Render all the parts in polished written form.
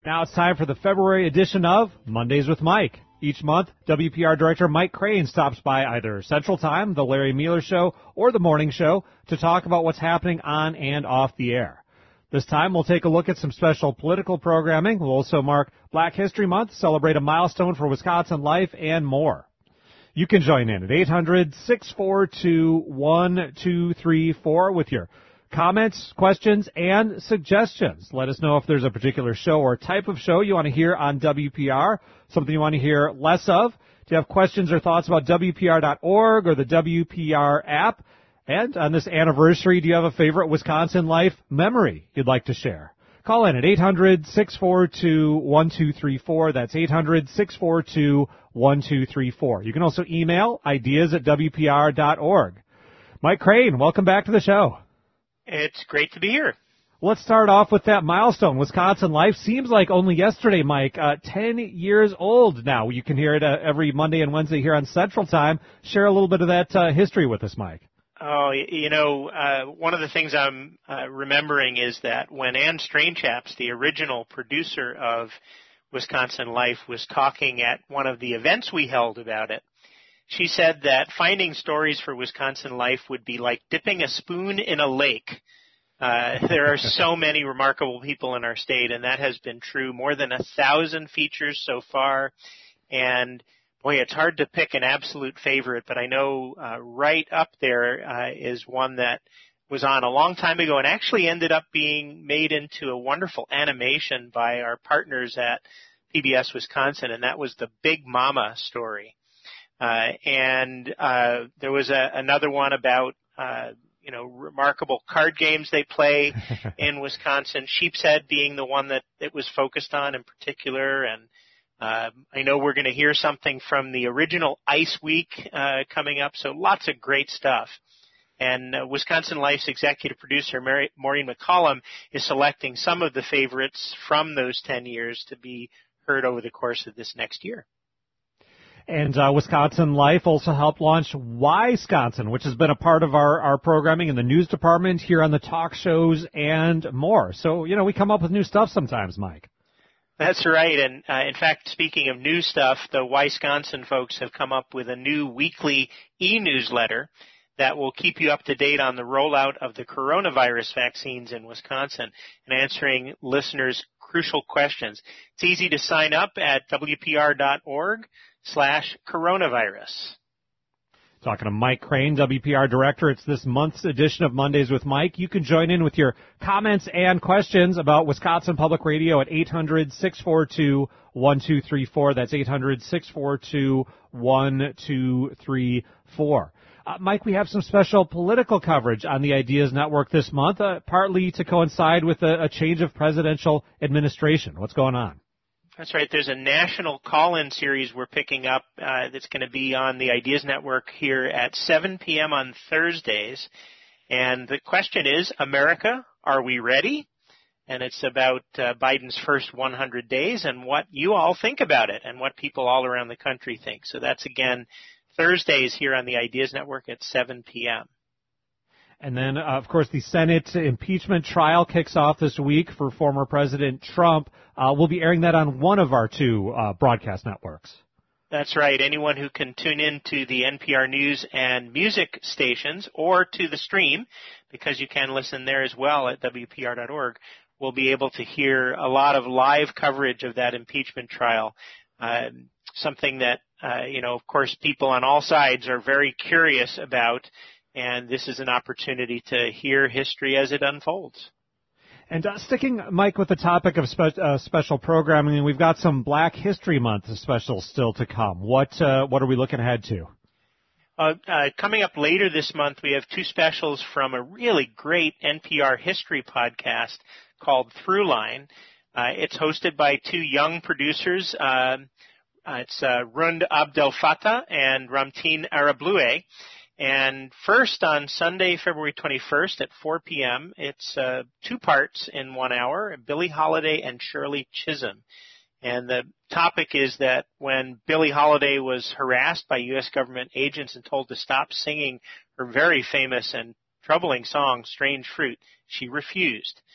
Now it's time for the February edition of Mondays with Mike. Each month, WPR Director Mike Crane stops by either Central Time, The Larry Mueller Show, or The Morning Show to talk about what's happening on and off the air. This time, we'll take a look at some special political programming. We'll also mark Black History Month, celebrate a milestone for Wisconsin life, and more. You can join in at 800-642-1234 with your comments, questions, and suggestions. Let us know if there's a particular show or type of show you want to hear on WPR, something you want to hear less of. Do you have questions or thoughts about WPR.org or the WPR app? And on this anniversary, do you have a favorite Wisconsin life memory you'd like to share? Call in at 800-642-1234. That's 800-642-1234. You can also email ideas@WPR.org. Mike Crane, welcome back to the show. It's great to be here. Let's start off with that milestone. Wisconsin Life seems like only yesterday, Mike. 10 years old now. You can hear it every Monday and Wednesday here on Central Time. Share a little bit of that history with us, Mike. Oh, one of the things I'm remembering is that when Ann Strainchaps, the original producer of Wisconsin Life, was talking at one of the events we held about it, she said that finding stories for Wisconsin Life would be like dipping a spoon in a lake. There are so many remarkable people in our state, and that has been true. More than 1,000 features so far, and boy, it's hard to pick an absolute favorite, but I know right up there is one that was on a long time ago and actually ended up being made into a wonderful animation by our partners at PBS Wisconsin, and that was the Big Mama story. And there was another one about remarkable card games they play in Wisconsin, Sheepshead being the one that it was focused on in particular. And I know we're going to hear something from the original Ice Week coming up, so lots of great stuff. And Wisconsin Life's executive producer, Maureen McCollum, is selecting some of the favorites from those 10 years to be heard over the course of this next year. And Wisconsin Life also helped launch Wisconsin, which has been a part of our programming in the news department, here on the talk shows, and more. So, we come up with new stuff sometimes, Mike. That's right. And in fact, speaking of new stuff, the Wisconsin folks have come up with a new weekly e-newsletter that will keep you up to date on the rollout of the coronavirus vaccines in Wisconsin and answering listeners' crucial questions. It's easy to sign up at WPR.org/coronavirus. Talking to Mike Crane, WPR Director. It's this month's edition of Mondays with Mike. You can join in with your comments and questions about Wisconsin Public Radio at 800-642-1234. That's 800-642-1234. Mike, we have some special political coverage on the Ideas Network this month, partly to coincide with a change of presidential administration. What's going on? That's right. There's a national call-in series we're picking up that's going to be on the Ideas Network here at 7 p.m. on Thursdays. And the question is, America, are we ready? And it's about Biden's first 100 days and what you all think about it and what people all around the country think. So that's, again, Thursdays here on the Ideas Network at 7 p.m. And then, of course, the Senate impeachment trial kicks off this week for former President Trump. We'll be airing that on one of our two broadcast networks. That's right. Anyone who can tune in to the NPR News and Music stations or to the stream, because you can listen there as well at WPR.org, will be able to hear a lot of live coverage of that impeachment trial. Something that, of course, people on all sides are very curious about, and this is an opportunity to hear history as it unfolds. And sticking, Mike, with the topic of special programming, we've got some Black History Month specials still to come. What are we looking ahead to? Coming up later this month, we have two specials from a really great NPR history podcast called Throughline. It's hosted by two young producers. It's Rund Abdel Fattah and Ramtin Arablouei. And first, on Sunday, February 21st at 4 p.m., it's 2 parts in 1 hour, Billie Holiday and Shirley Chisholm. And the topic is that when Billie Holiday was harassed by U.S. government agents and told to stop singing her very famous and troubling song, Strange Fruit, she refused.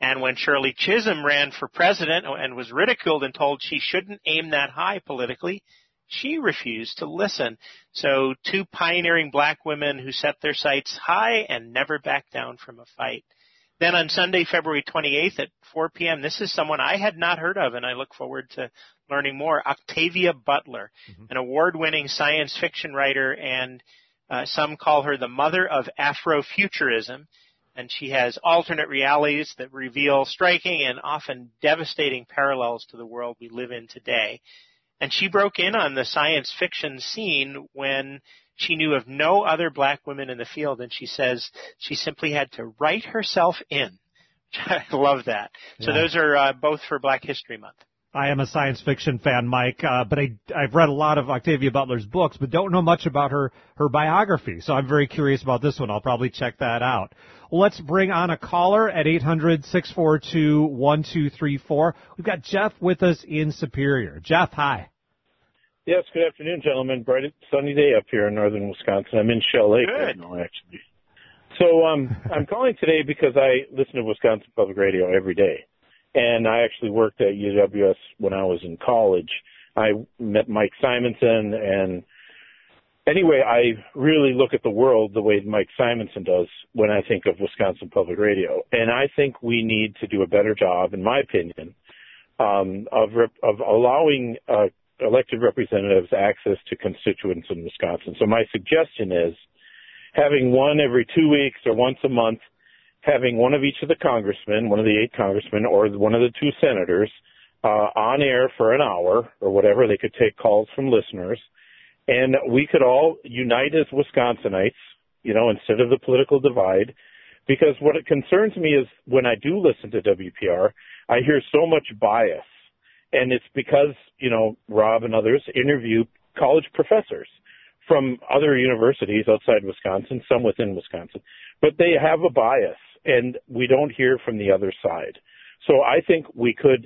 And when Shirley Chisholm ran for president and was ridiculed and told she shouldn't aim that high politically, she refused to listen. So two pioneering black women who set their sights high and never backed down from a fight. Then on Sunday, February 28th at 4 p.m., this is someone I had not heard of, and I look forward to learning more. Octavia Butler, an award-winning science fiction writer, and some call her the mother of Afrofuturism. And she has alternate realities that reveal striking and often devastating parallels to the world we live in today. And she broke in on the science fiction scene when she knew of no other black women in the field, and she says she simply had to write herself in. I love that. Yeah. So those are both for Black History Month. I am a science fiction fan, Mike, but I've read a lot of Octavia Butler's books, but don't know much about her biography. So I'm very curious about this one. I'll probably check that out. Well, let's bring on a caller at 800-642-1234. We've got Jeff with us in Superior. Jeff, hi. Yes, good afternoon, gentlemen. Bright sunny day up here in northern Wisconsin. I'm in Shell Lake right now, actually. So I'm calling today because I listen to Wisconsin Public Radio every day. And I actually worked at UWS when I was in college. I met Mike Simonson, and anyway, I really look at the world the way Mike Simonson does when I think of Wisconsin Public Radio. And I think we need to do a better job, in my opinion, of allowing elected representatives access to constituents in Wisconsin. So my suggestion is having one every 2 weeks or once a month, having one of each of the congressmen, one of the 8 congressmen, or one of the 2 senators on air for an hour or whatever. They could take calls from listeners, and we could all unite as Wisconsinites, instead of the political divide, because what it concerns me is when I do listen to WPR, I hear so much bias. And it's because, Rob and others interview college professors from other universities outside Wisconsin, some within Wisconsin, but they have a bias, and we don't hear from the other side. So I think we could,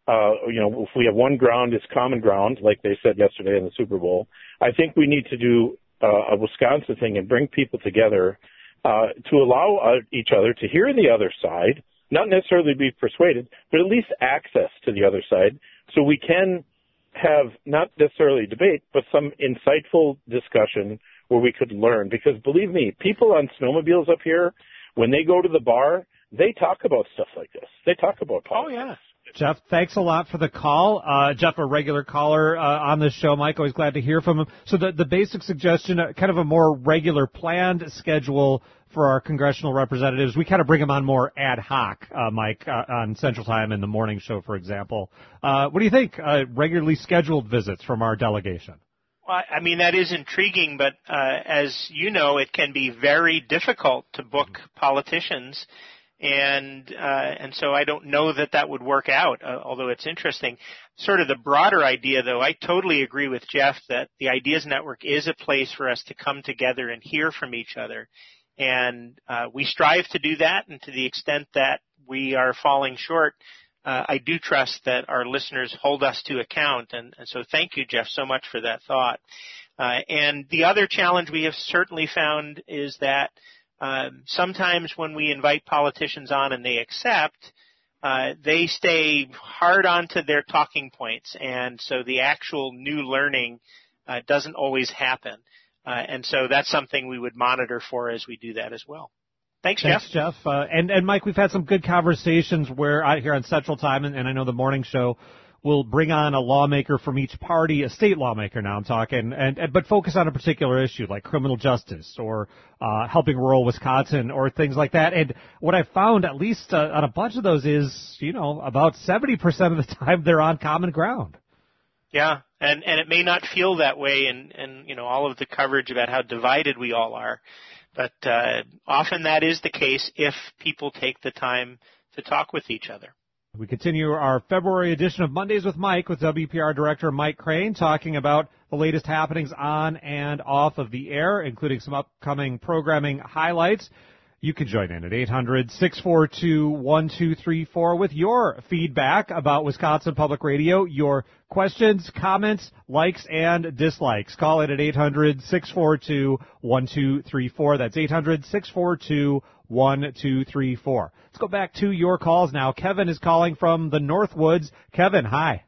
if we have one ground, it's common ground, like they said yesterday in the Super Bowl. I think we need to do a Wisconsin thing and bring people together to allow each other to hear the other side, not necessarily be persuaded, but at least access to the other side so we can have not necessarily debate, but some insightful discussion where we could learn. Because believe me, people on snowmobiles up here, when they go to the bar, they talk about stuff like this. They talk about politics. Oh, yeah. Jeff, thanks a lot for the call. Jeff, a regular caller on this show. Mike, always glad to hear from him. So the basic suggestion, kind of a more regular planned schedule for our congressional representatives. We kind of bring them on more ad hoc, Mike, on Central Time in the morning show, for example. What do you think? Regularly scheduled visits from our delegation. Well, I mean, that is intriguing, but as you know, it can be very difficult to book politicians. And so I don't know that would work out, although it's interesting. Sort of the broader idea, though, I totally agree with Jeff that the Ideas Network is a place for us to come together and hear from each other. And we strive to do that, and to the extent that we are falling short, I do trust that our listeners hold us to account. And so thank you, Jeff, so much for that thought. And the other challenge we have certainly found is that sometimes when we invite politicians on and they accept, they stay hard onto their talking points, and so the actual new learning doesn't always happen. And so that's something we would monitor for as we do that as well. Thanks, Jeff. Thanks, Jeff. And Mike, we've had some good conversations where out here on Central Time, and I know the morning show will bring on a lawmaker from each party, a state lawmaker now I'm talking, but focus on a particular issue like criminal justice or helping rural Wisconsin or things like that. And what I found, at least on a bunch of those, is, about 70% of the time they're on common ground. Yeah, and it may not feel that way in all of the coverage about how divided we all are, but often that is the case if people take the time to talk with each other. We continue our February edition of Mondays with Mike with WPR Director Mike Crane, talking about the latest happenings on and off of the air, including some upcoming programming highlights. You can join in at 800-642-1234 with your feedback about Wisconsin Public Radio, your questions, comments, likes, and dislikes. Call it at 800-642-1234. That's 1234. Let's go back to your calls now. Kevin is calling from the Northwoods. Kevin, hi.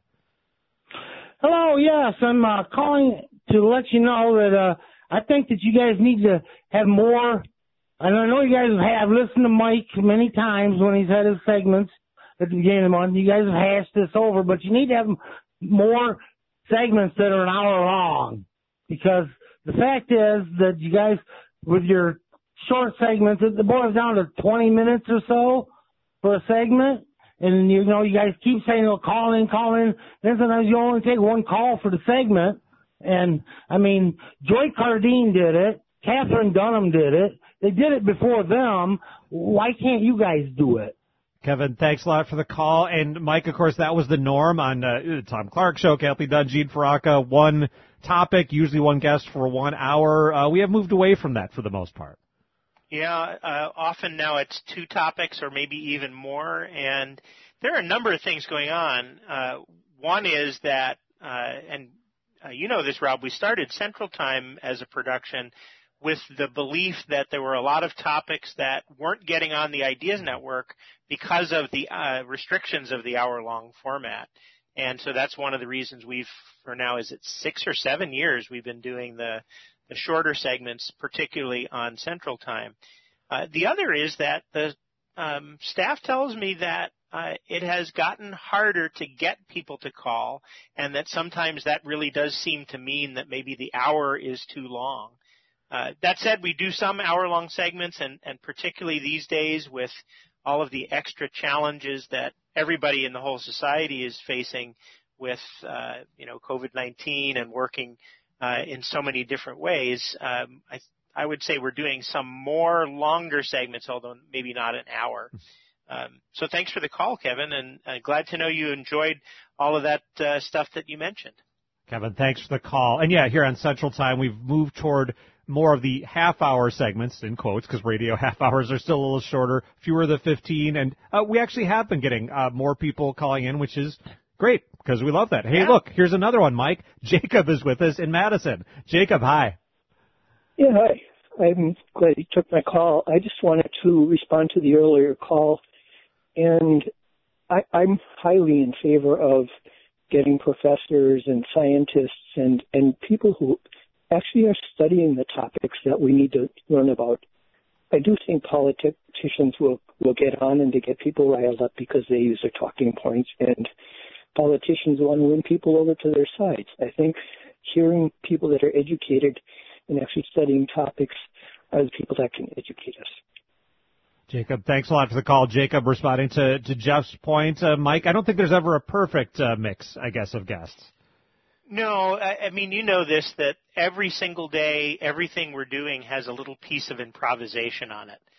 Hello, yes, I'm calling to let you know that I think that you guys need to have more, and I know you guys have listened to Mike many times when he's had his segments at the beginning of the month. You guys have hashed this over, but you need to have more segments that are an hour long, because the fact is that you guys, with your short segments, it boils down to 20 minutes or so for a segment. And, you know, you guys keep saying, oh, call in. Then sometimes you only take one call for the segment. And, I mean, Joy Cardine did it. Catherine Dunham did it. They did it before them. Why can't you guys do it? Kevin, thanks a lot for the call. And, Mike, of course, that was the norm on Tom Clark Show, Kathleen Dunn, Gene Faraka, one topic, usually one guest for 1 hour. We have moved away from that for the most part. Yeah, often now it's two topics or maybe even more, and there are a number of things going on. One is that, you know this, Rob, we started Central Time as a production with the belief that there were a lot of topics that weren't getting on the Ideas Network because of the restrictions of the hour-long format. And so that's one of the reasons for now, is it 6 or 7 years, we've been doing the shorter segments, particularly on Central Time. The other is that the staff tells me that it has gotten harder to get people to call, and that sometimes that really does seem to mean that maybe the hour is too long. That said, we do some hour-long segments, and particularly these days with all of the extra challenges that everybody in the whole society is facing with, COVID-19 and working in so many different ways. I would say we're doing some more longer segments, although maybe not an hour. So thanks for the call, Kevin, and glad to know you enjoyed all of that stuff that you mentioned. Kevin, thanks for the call. And, yeah, here on Central Time, we've moved toward more of the half-hour segments, in quotes, because radio half-hours are still a little shorter, fewer than 15. And we actually have been getting more people calling in, which is great, because we love that. Hey, Look, here's another one, Mike. Jacob is with us in Madison. Jacob, hi. Yeah, hi. I'm glad you took my call. I just wanted to respond to the earlier call, and I'm highly in favor of getting professors and scientists and people who actually are studying the topics that we need to learn about. I do think politicians will get on and to get people riled up because they use their talking points, and politicians want to win people over to their sides. I think hearing people that are educated and actually studying topics are the people that can educate us. Jacob, thanks a lot for the call. Jacob, responding to Jeff's point. Mike, I don't think there's ever a perfect mix, I guess, of guests. No, I mean, you know this, that every single day, everything we're doing has a little piece of improvisation on it.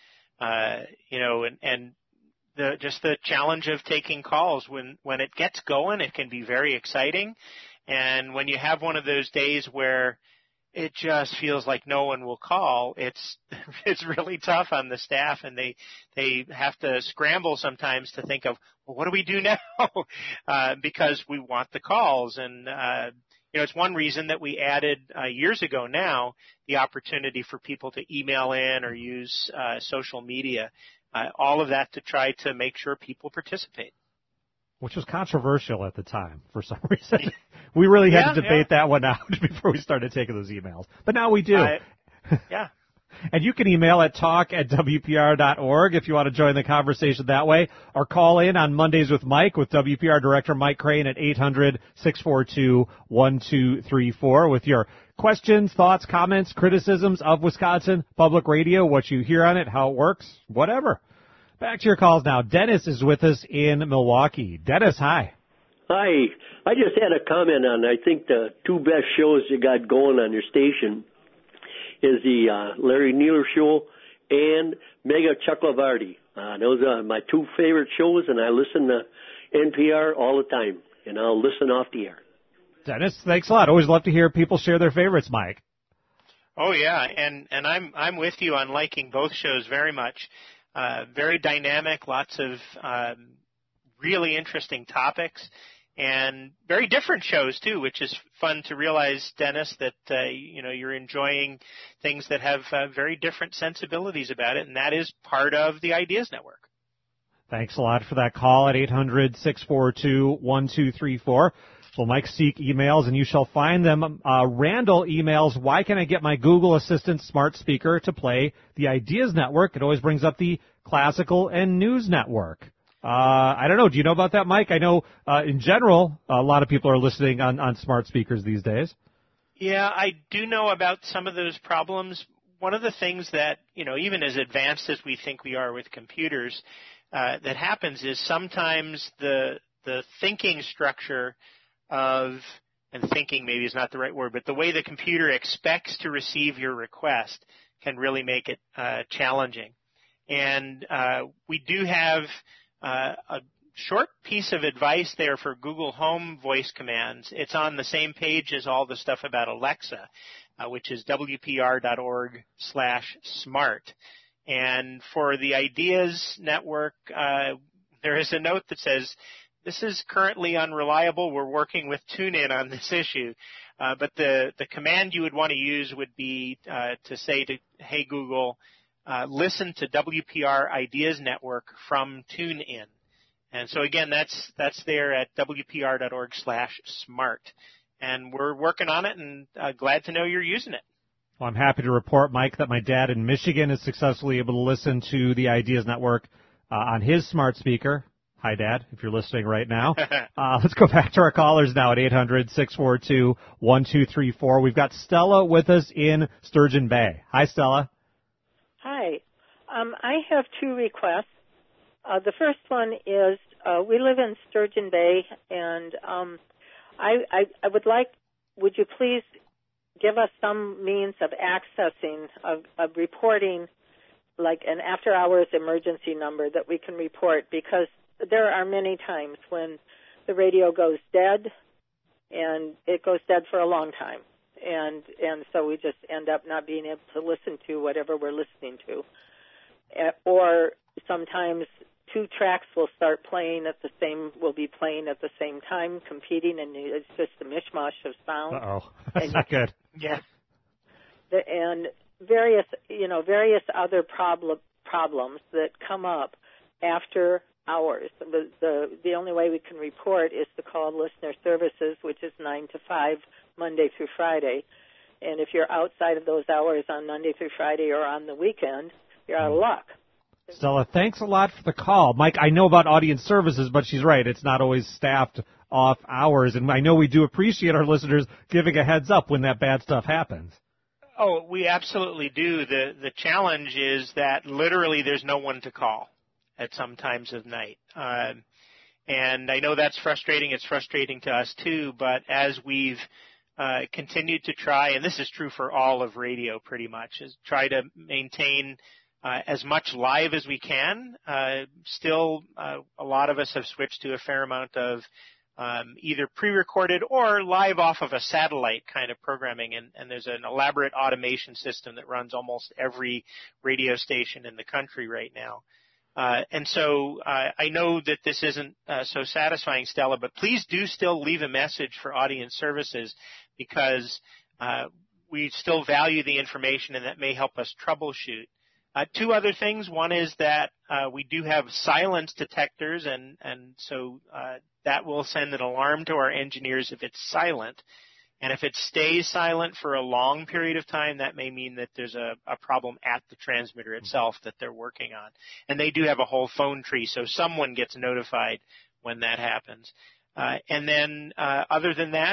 And the challenge of taking calls, when it gets going, it can be very exciting. And when you have one of those days where it just feels like no one will call, it's really tough on the staff, and they have to scramble sometimes to think of, well, what do we do now? Because we want the calls. And it's one reason that we added years ago now the opportunity for people to email in or use social media, all of that to try to make sure people participate. Which was controversial at the time for some reason. We really had to debate that one out before we started taking those emails. But now we do. Yeah. And you can email at talk@WPR.org if you want to join the conversation that way, or call in on Mondays with Mike with WPR Director Mike Crane at 800-642-1234 with your questions, thoughts, comments, criticisms of Wisconsin Public Radio, what you hear on it, how it works, whatever. Back to your calls now. Dennis is with us in Milwaukee. Dennis, hi. Hi. I just had a comment on, I think, the two best shows you got going on your station is the Larry Nealer Show and Mega Chakravarti. Those are my two favorite shows, and I listen to NPR all the time, and I'll listen off the air. Dennis, thanks a lot. Always love to hear people share their favorites, Mike. Oh, yeah, and I'm with you on liking both shows very much. Very dynamic, lots of really interesting topics. and very different shows too, which is fun to realize, Dennis, that you're enjoying things that have very different sensibilities about it, and that is part of the Ideas Network. Thanks a lot for that call at 800-642-1234. Well, Mike, seek emails, and you shall find them. Randall emails, why can I get my Google Assistant smart speaker to play the Ideas Network? It always brings up the Classical and News Network. I don't know. Do you know about that, Mike? I know in general, a lot of people are listening on smart speakers these days. Yeah, I do know about some of those problems. One of the things that, even as advanced as we think we are with computers, that happens is sometimes the thinking structure and thinking maybe is not the right word, but the way the computer expects to receive your request can really make it challenging. And we do have a short piece of advice there for Google Home voice commands. It's on the same page as all the stuff about Alexa, which is wpr.org/smart. And for the Ideas Network, there is a note that says, this is currently unreliable. We're working with TuneIn on this issue. But the command you would want to use would be to say to, hey, Google, listen to WPR Ideas Network from TuneIn. And so, again, that's there at wpr.org/smart. And we're working on it, and glad to know you're using it. Well, I'm happy to report, Mike, that my dad in Michigan is successfully able to listen to the Ideas Network on his smart speaker. Hi, Dad, if you're listening right now. Let's go back to our callers now at 800-642-1234. We've got Stella with us in Sturgeon Bay. Hi, Stella. Hi. I have two requests. The first one is we live in Sturgeon Bay, and I would like, would you please give us some means of accessing, of reporting, like an after-hours emergency number that we can report, because there are many times when the radio goes dead, and it goes dead for a long time, and so we just end up not being able to listen to whatever we're listening to. Or sometimes two tracks will be playing at the same time, competing, and it's just a mishmash of sound. Uh-oh. That's not good. Yeah. And various other problems that come up after hours. The only way we can report is to call listener services, which is 9 to 5, Monday through Friday. And if you're outside of those hours on Monday through Friday or on the weekend, you're out of luck. Stella, thanks a lot for the call. Mike, I know about audience services, but she's right. It's not always staffed off hours. And I know we do appreciate our listeners giving a heads up when that bad stuff happens. Oh, we absolutely do. The challenge is that literally there's no one to call at some times of night. And I know that's frustrating. It's frustrating to us too. But as we've continued to try, and this is true for all of radio pretty much, is try to maintain as much live as we can. Still, a lot of us have switched to a fair amount of either pre-recorded or live off of a satellite kind of programming, and there's an elaborate automation system that runs almost every radio station in the country right now. And so I know that this isn't so satisfying, Stella, but please do still leave a message for audience services, because we still value the information, and that may help us troubleshoot. Two other things. One is that we do have silence detectors, and so that will send an alarm to our engineers if it's silent. And if it stays silent for a long period of time, that may mean that there's a problem at the transmitter itself that they're working on. And they do have a whole phone tree, so someone gets notified when that happens. And then other than that,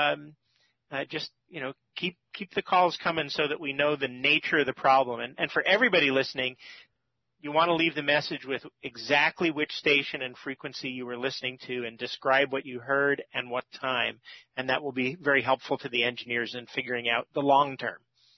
just keep the calls coming so that we know the nature of the problem. And for everybody listening, you want to leave the message with exactly which station and frequency you were listening to, and describe what you heard and what time. And that will be very helpful to the engineers in figuring out the long term.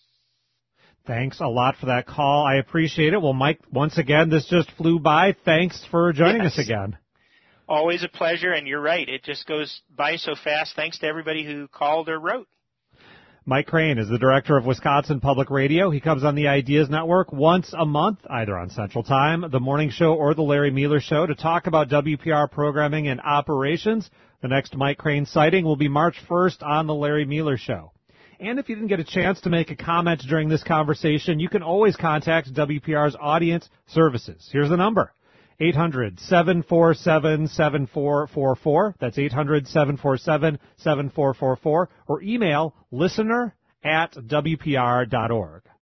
Thanks a lot for that call. I appreciate it. Well, Mike, once again, this just flew by. Thanks for joining us again. Always a pleasure, and you're right. It just goes by so fast. Thanks to everybody who called or wrote. Mike Crane is the director of Wisconsin Public Radio. He comes on the Ideas Network once a month, either on Central Time, the Morning Show, or the Larry Mueller Show, to talk about WPR programming and operations. The next Mike Crane sighting will be March 1st on The Larry Mueller Show. And if you didn't get a chance to make a comment during this conversation, you can always contact WPR's audience services. Here's the number, 800-747-7444. That's 800-747-7444. Or email listener@WPR.org.